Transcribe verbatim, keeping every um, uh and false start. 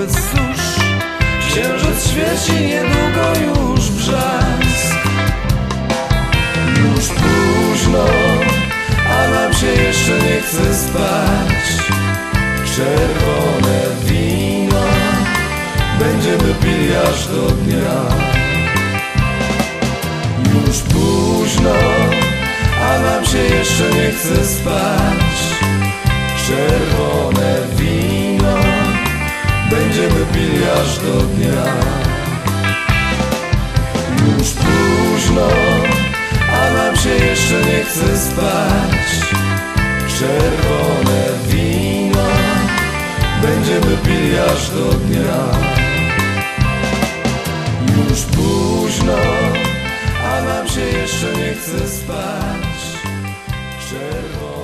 bez susz. Księżyc świeci, niedługo już brzask. Już późno, a nam się jeszcze nie chce spać. Czerwone wino będziemy pili aż do dnia. Już późno, a nam się jeszcze nie chce spać. Czerwone wino będziemy pili aż do dnia. Już późno, a nam się jeszcze nie chce spać. Czerwone wino będziemy pili aż do dnia. Już późno, a nam się jeszcze nie chce spać. Czerwone